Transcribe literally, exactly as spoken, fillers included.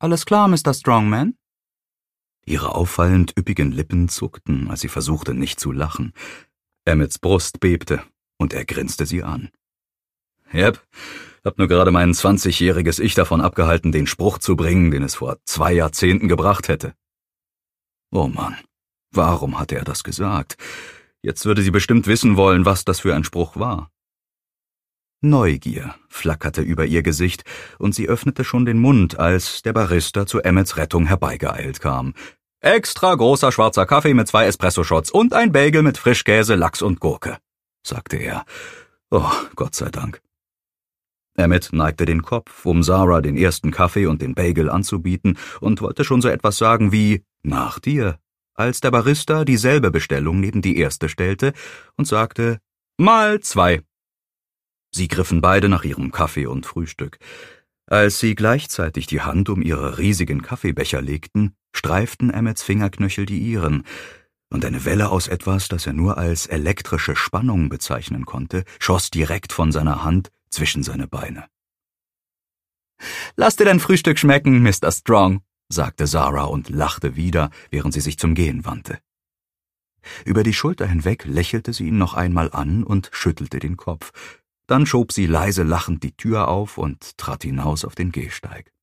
Alles klar, Mister Strongman?« Ihre auffallend üppigen Lippen zuckten, als sie versuchte, nicht zu lachen. Emmets Brust bebte, und er grinste sie an. »Yep, hab nur gerade mein zwanzigjähriges Ich davon abgehalten, den Spruch zu bringen, den es vor zwei Jahrzehnten gebracht hätte.« Oh Mann, warum hatte er das gesagt? Jetzt würde sie bestimmt wissen wollen, was das für ein Spruch war. Neugier flackerte über ihr Gesicht, und sie öffnete schon den Mund, als der Barista zu Emmets Rettung herbeigeeilt kam. »Extra großer schwarzer Kaffee mit zwei Espresso-Shots und ein Bagel mit Frischkäse, Lachs und Gurke«, sagte er. Oh, Gott sei Dank. Emmet neigte den Kopf, um Zara den ersten Kaffee und den Bagel anzubieten, und wollte schon so etwas sagen wie »Nach dir«, als der Barista dieselbe Bestellung neben die erste stellte und sagte »Mal zwei«. Sie griffen beide nach ihrem Kaffee und Frühstück. Als sie gleichzeitig die Hand um ihre riesigen Kaffeebecher legten, streiften Emmets Fingerknöchel die ihren, und eine Welle aus etwas, das er nur als elektrische Spannung bezeichnen konnte, schoss direkt von seiner Hand zwischen seine Beine. »Lass dir dein Frühstück schmecken, Mister Strong«, sagte Zara und lachte wieder, während sie sich zum Gehen wandte. Über die Schulter hinweg lächelte sie ihn noch einmal an und schüttelte den Kopf. Dann schob sie leise lachend die Tür auf und trat hinaus auf den Gehsteig.